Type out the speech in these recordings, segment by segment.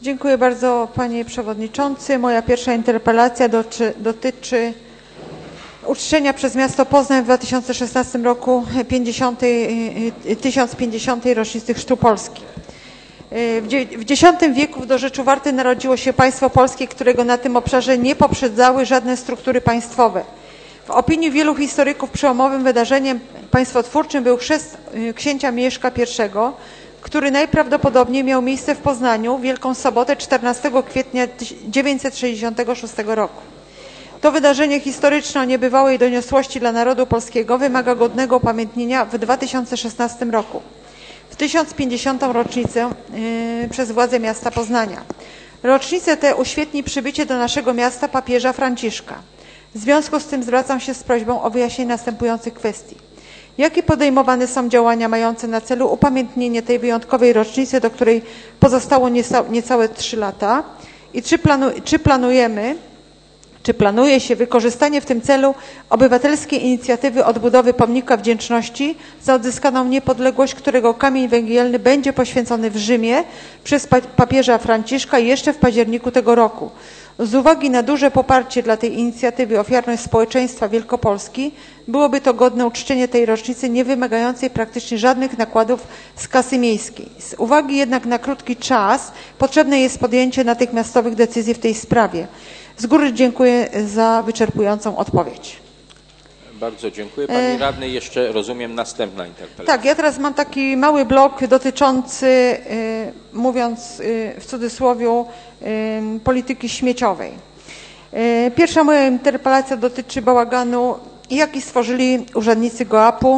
Dziękuję bardzo, panie przewodniczący. Moja pierwsza interpelacja dotyczy uczczenia przez miasto Poznań w 2016 roku 1050. rocznicy Chrztu Polski. W X wieku w dorzeczu Warty narodziło się państwo polskie, którego na tym obszarze nie poprzedzały żadne struktury państwowe. W opinii wielu historyków przełomowym wydarzeniem państwotwórczym był chrzest księcia Mieszka I, który najprawdopodobniej miał miejsce w Poznaniu w Wielką Sobotę 14 kwietnia 966 roku. To wydarzenie historyczne o niebywałej doniosłości dla narodu polskiego wymaga godnego upamiętnienia w 2016 roku, w 1050. rocznicę przez władze miasta Poznania. Rocznicę tę uświetni przybycie do naszego miasta papieża Franciszka. W związku z tym zwracam się z prośbą o wyjaśnienie następujących kwestii. Jakie podejmowane są działania mające na celu upamiętnienie tej wyjątkowej rocznicy, do której pozostało niecałe 3 lata? I czy planuje się wykorzystanie w tym celu obywatelskiej inicjatywy odbudowy pomnika wdzięczności za odzyskaną niepodległość, którego kamień węgielny będzie poświęcony w Rzymie przez papieża Franciszka jeszcze w październiku tego roku? Z uwagi na duże poparcie dla tej inicjatywy ofiarność społeczeństwa Wielkopolski, byłoby to godne uczczenie tej rocznicy nie wymagającej praktycznie żadnych nakładów z kasy miejskiej. Z uwagi jednak na krótki czas potrzebne jest podjęcie natychmiastowych decyzji w tej sprawie. Z góry dziękuję za wyczerpującą odpowiedź. Bardzo dziękuję. Pani radny, jeszcze rozumiem następna interpelacja. Tak, ja teraz mam taki mały blok dotyczący, mówiąc w cudzysłowie, polityki śmieciowej. Pierwsza moja interpelacja dotyczy bałaganu, jaki stworzyli urzędnicy GOAP-u.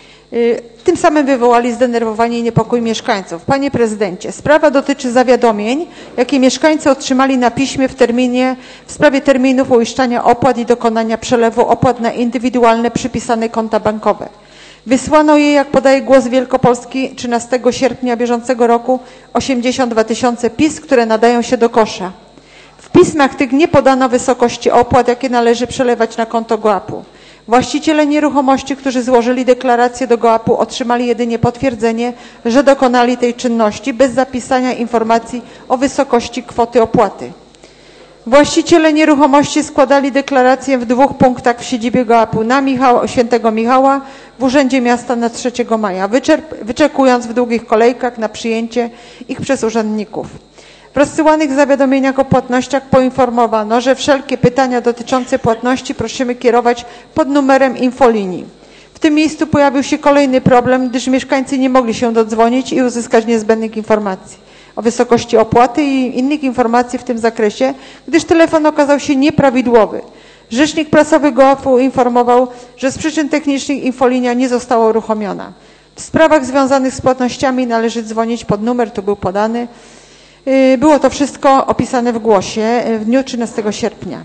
Tym samym wywołali zdenerwowanie i niepokój mieszkańców. Panie prezydencie, sprawa dotyczy zawiadomień, jakie mieszkańcy otrzymali na piśmie w sprawie terminów uiszczania opłat i dokonania przelewu opłat na indywidualne przypisane konta bankowe. Wysłano je, jak podaje Głos Wielkopolski, 13 sierpnia bieżącego roku 82 000 PIS, które nadają się do kosza. W pismach tych nie podano wysokości opłat, jakie należy przelewać na konto GOAP-u. Właściciele nieruchomości, którzy złożyli deklarację do GOAP-u, otrzymali jedynie potwierdzenie, że dokonali tej czynności bez zapisania informacji o wysokości kwoty opłaty. Właściciele nieruchomości składali deklarację w 2 punktach w siedzibie GOAP-u na Świętego Michała w Urzędzie Miasta na 3 maja, wyczekując w długich kolejkach na przyjęcie ich przez urzędników. W rozsyłanych zawiadomieniach o płatnościach poinformowano, że wszelkie pytania dotyczące płatności prosimy kierować pod numerem infolinii. W tym miejscu pojawił się kolejny problem, gdyż mieszkańcy nie mogli się dodzwonić i uzyskać niezbędnych informacji o wysokości opłaty i innych informacji w tym zakresie, gdyż telefon okazał się nieprawidłowy. Rzecznik prasowy GOAP-u informował, że z przyczyn technicznych infolinia nie została uruchomiona. W sprawach związanych z płatnościami należy dzwonić pod numer, tu był podany. Było to wszystko opisane w Głosie w dniu 13 sierpnia.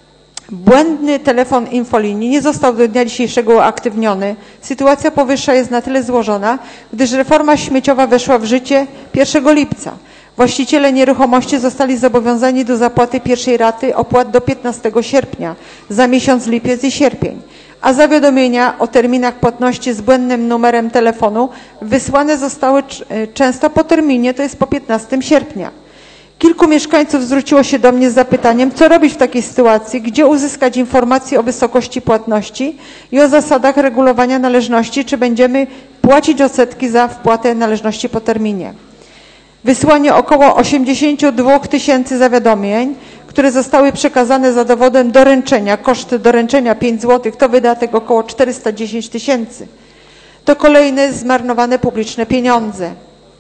Błędny telefon infolinii nie został do dnia dzisiejszego uaktywniony. Sytuacja powyższa jest na tyle złożona, gdyż reforma śmieciowa weszła w życie 1 lipca. Właściciele nieruchomości zostali zobowiązani do zapłaty pierwszej raty opłat do 15 sierpnia za miesiąc lipiec i sierpień, a zawiadomienia o terminach płatności z błędnym numerem telefonu wysłane zostały często po terminie, to jest po 15 sierpnia. Kilku mieszkańców zwróciło się do mnie z zapytaniem, co robić w takiej sytuacji, gdzie uzyskać informacje o wysokości płatności i o zasadach regulowania należności, czy będziemy płacić odsetki za wpłatę należności po terminie. Wysłanie około 82 000 zawiadomień, które zostały przekazane za dowodem doręczenia. Koszt doręczenia 5 zł to wydatek około 410 000. To kolejne zmarnowane publiczne pieniądze.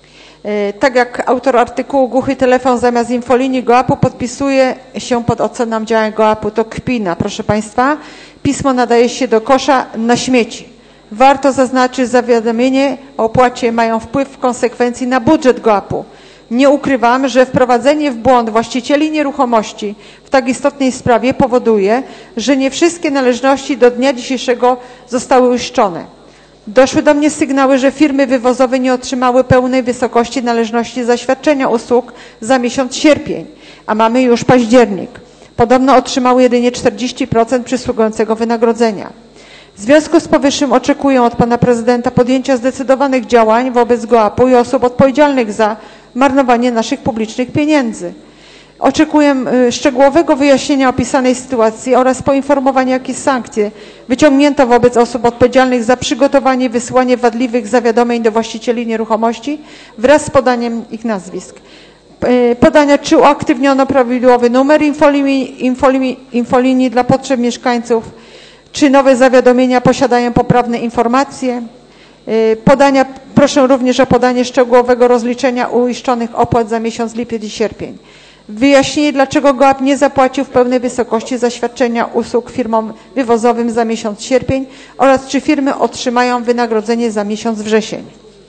Tak jak autor artykułu Głuchy telefon zamiast infolinii GOAP-u podpisuje się pod oceną działań GOAP-u, to kpina. Proszę Państwa, pismo nadaje się do kosza na śmieci. Warto zaznaczyć, że zawiadomienie o opłacie mają wpływ w konsekwencji na budżet GOAP-u. Nie ukrywam, że wprowadzenie w błąd właścicieli nieruchomości w tak istotnej sprawie powoduje, że nie wszystkie należności do dnia dzisiejszego zostały uiszczone. Doszły do mnie sygnały, że firmy wywozowe nie otrzymały pełnej wysokości należności za świadczenia usług za miesiąc sierpień, a mamy już październik. Podobno otrzymały jedynie 40% przysługującego wynagrodzenia. W związku z powyższym oczekuję od pana prezydenta podjęcia zdecydowanych działań wobec GOAP-u i osób odpowiedzialnych za marnowanie naszych publicznych pieniędzy. Oczekuję szczegółowego wyjaśnienia opisanej sytuacji oraz poinformowania, jakie sankcje wyciągnięto wobec osób odpowiedzialnych za przygotowanie i wysłanie wadliwych zawiadomień do właścicieli nieruchomości wraz z podaniem ich nazwisk. Podania, czy uaktywniono prawidłowy numer infolinii dla potrzeb mieszkańców, czy nowe zawiadomienia posiadają poprawne informacje. Proszę również o podanie szczegółowego rozliczenia uiszczonych opłat za miesiąc lipiec i sierpień. Wyjaśnienie, dlaczego GOAP nie zapłacił w pełnej wysokości za świadczenia usług firmom wywozowym za miesiąc sierpień oraz czy firmy otrzymają wynagrodzenie za miesiąc wrzesień.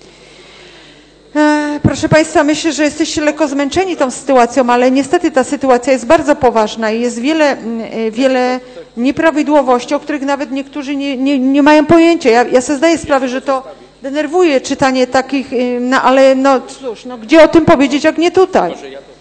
Proszę Państwa, myślę, że jesteście lekko zmęczeni tą sytuacją, ale niestety ta sytuacja jest bardzo poważna i jest wiele nieprawidłowości, o których nawet niektórzy nie mają pojęcia. Ja sobie zdaję sprawę, że to denerwuje czytanie takich, no ale no cóż, no gdzie o tym powiedzieć, jak nie tutaj.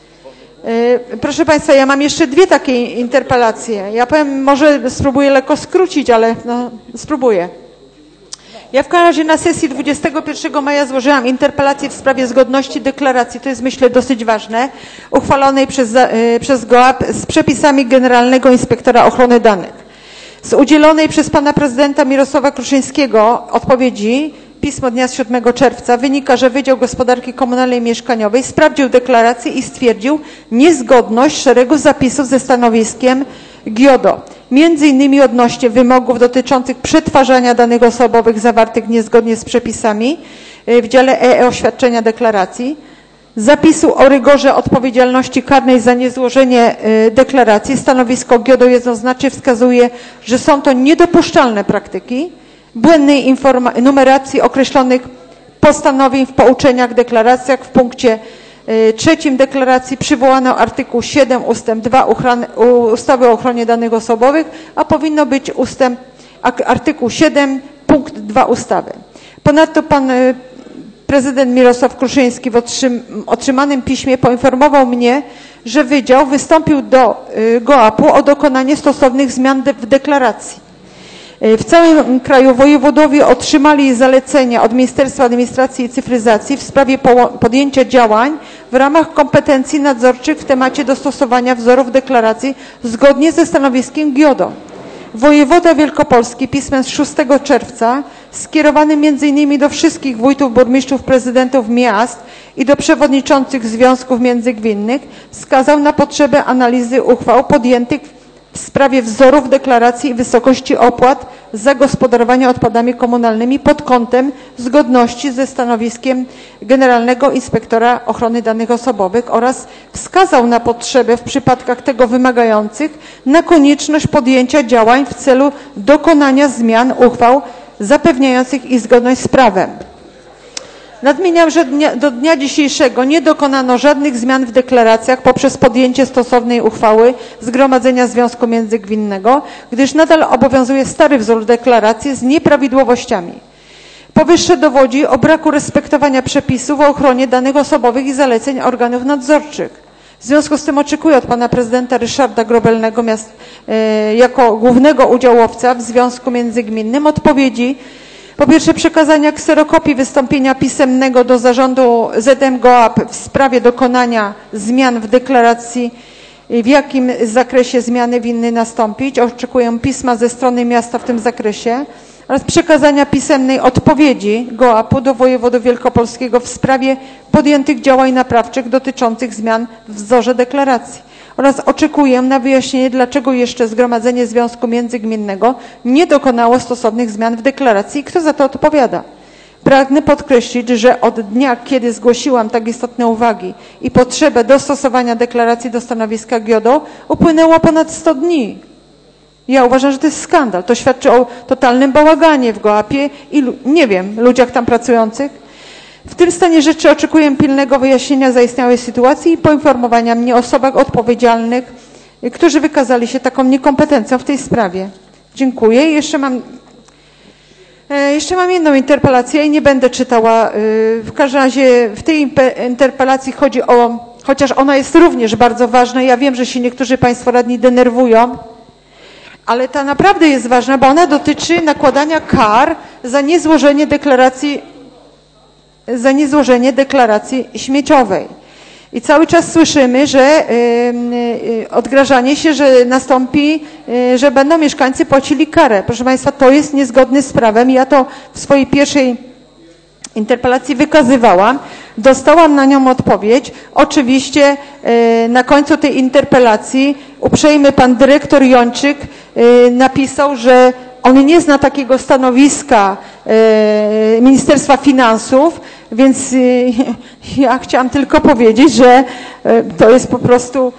Proszę Państwa, ja mam jeszcze dwie takie interpelacje. Ja powiem, może spróbuję lekko skrócić, ale no, spróbuję. Ja w każdym razie na sesji 21 maja złożyłam interpelację w sprawie zgodności deklaracji, to jest myślę dosyć ważne, uchwalonej przez GOAP z przepisami Generalnego Inspektora Ochrony Danych. Z udzielonej przez pana prezydenta Mirosława Kruszyńskiego odpowiedzi, pismo dnia 7 czerwca, wynika, że Wydział Gospodarki Komunalnej i Mieszkaniowej sprawdził deklarację i stwierdził niezgodność szeregu zapisów ze stanowiskiem GIODO. Między innymi odnośnie wymogów dotyczących przetwarzania danych osobowych zawartych niezgodnie z przepisami w dziale e-oświadczenia deklaracji, zapisu o rygorze odpowiedzialności karnej za niezłożenie deklaracji. Stanowisko GIODO jednoznacznie wskazuje, że są to niedopuszczalne praktyki, błędnej numeracji określonych postanowień w pouczeniach, deklaracjach. W punkcie 3 deklaracji przywołano artykuł 7 ustęp 2 ustawy o ochronie danych osobowych, a powinno być artykuł 7 punkt 2 ustawy. Ponadto pan prezydent Mirosław Kruszyński w otrzymanym piśmie poinformował mnie, że Wydział wystąpił do GOAP-u o dokonanie stosownych zmian w deklaracji. W całym kraju wojewodowie otrzymali zalecenia od Ministerstwa Administracji i Cyfryzacji w sprawie podjęcia działań w ramach kompetencji nadzorczych w temacie dostosowania wzorów deklaracji zgodnie ze stanowiskiem GIODO. Wojewoda Wielkopolski pismem z 6 czerwca skierowanym m.in. do wszystkich wójtów, burmistrzów, prezydentów miast i do przewodniczących związków międzygminnych wskazał na potrzebę analizy uchwał podjętych w sprawie wzorów deklaracji i wysokości opłat za gospodarowanie odpadami komunalnymi pod kątem zgodności ze stanowiskiem Generalnego Inspektora Ochrony Danych Osobowych oraz wskazał na potrzebę w przypadkach tego wymagających na konieczność podjęcia działań w celu dokonania zmian uchwał zapewniających ich zgodność z prawem. Nadmieniam, że do dnia dzisiejszego nie dokonano żadnych zmian w deklaracjach poprzez podjęcie stosownej uchwały Zgromadzenia Związku Międzygminnego, gdyż nadal obowiązuje stary wzór deklaracji z nieprawidłowościami. Powyższe dowodzi o braku respektowania przepisów o ochronie danych osobowych i zaleceń organów nadzorczych. W związku z tym oczekuję od pana prezydenta Ryszarda Grobelnego jako głównego udziałowca w Związku Międzygminnym odpowiedzi. Po pierwsze, przekazania kserokopii wystąpienia pisemnego do zarządu ZM GOAP w sprawie dokonania zmian w deklaracji, w jakim zakresie zmiany winny nastąpić. Oczekuję pisma ze strony miasta w tym zakresie oraz przekazania pisemnej odpowiedzi GOAP-u do wojewody wielkopolskiego w sprawie podjętych działań naprawczych dotyczących zmian w wzorze deklaracji. Oraz oczekuję na wyjaśnienie, dlaczego jeszcze Zgromadzenie Związku Międzygminnego nie dokonało stosownych zmian w deklaracji i kto za to odpowiada. Pragnę podkreślić, że od dnia, kiedy zgłosiłam tak istotne uwagi i potrzebę dostosowania deklaracji do stanowiska GIODO, upłynęło ponad 100 dni. Ja uważam, że to jest skandal. To świadczy o totalnym bałaganie w GOAP-ie i, nie wiem, ludziach tam pracujących. W tym stanie rzeczy oczekuję pilnego wyjaśnienia zaistniałej sytuacji i poinformowania mnie o osobach odpowiedzialnych, którzy wykazali się taką niekompetencją w tej sprawie. Dziękuję. Jeszcze mam jedną interpelację i nie będę czytała. W każdym razie w tej interpelacji chodzi o, chociaż ona jest również bardzo ważna, ja wiem, że się niektórzy państwo radni denerwują, ale ta naprawdę jest ważna, bo ona dotyczy nakładania kar za niezłożenie deklaracji za niezłożenie deklaracji śmieciowej. I cały czas słyszymy, że odgrażanie się, że nastąpi, że będą mieszkańcy płacili karę. Proszę Państwa, to jest niezgodne z prawem. Ja to w swojej pierwszej interpelacji wykazywałam. Dostałam na nią odpowiedź. Oczywiście na końcu tej interpelacji uprzejmy pan dyrektor Jończyk napisał, że on nie zna takiego stanowiska Ministerstwa Finansów, więc ja chciałam tylko powiedzieć, że to jest po prostu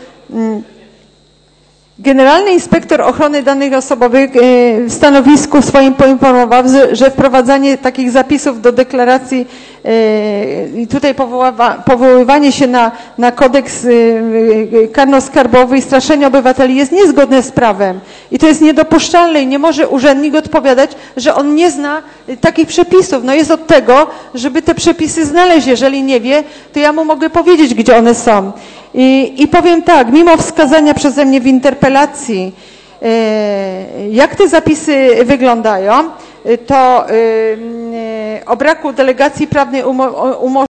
Generalny Inspektor Ochrony Danych Osobowych w stanowisku swoim poinformował, że wprowadzanie takich zapisów do deklaracji i tutaj powoływanie się na kodeks karno-skarbowy i straszenie obywateli jest niezgodne z prawem. I to jest niedopuszczalne i nie może urzędnik odpowiadać, że on nie zna takich przepisów. No jest od tego, żeby te przepisy znaleźć. Jeżeli nie wie, to ja mu mogę powiedzieć, gdzie one są. I powiem tak, mimo wskazania przeze mnie w interpelacji, jak te zapisy wyglądają, to o braku delegacji prawnej